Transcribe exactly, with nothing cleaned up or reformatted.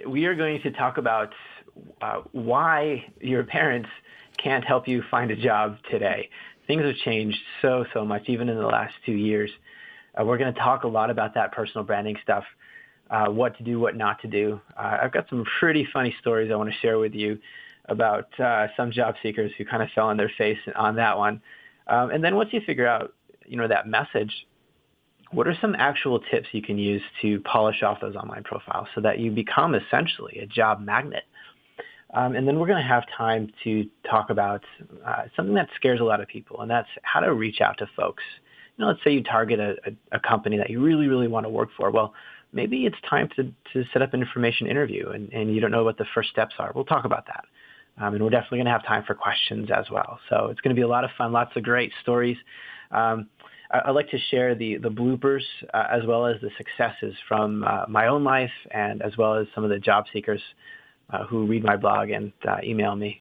we are going to talk about uh, why your parents can't help you find a job today. Things have changed so, so much, even in the last two years. Uh, we're going to talk a lot about that personal branding stuff, uh, what to do, what not to do. Uh, I've got some pretty funny stories I want to share with you about uh, some job seekers who kind of fell on their face on that one. Um, and then once you figure out, you know, that message, what are some actual tips you can use to polish off those online profiles so that you become essentially a job magnet? Um, and then we're going to have time to talk about uh, something that scares a lot of people, and that's how to reach out to folks. You know, let's say you target a, a, a company that you really, really want to work for. Well, maybe it's time to, to set up an information interview, and, and you don't know what the first steps are. We'll talk about that. Um, and we're definitely going to have time for questions as well. So it's going to be a lot of fun, lots of great stories. Um, I, I'd like to share the, the bloopers uh, as well as the successes from uh, my own life and as well as some of the job seekers Uh, who read my blog and uh, email me.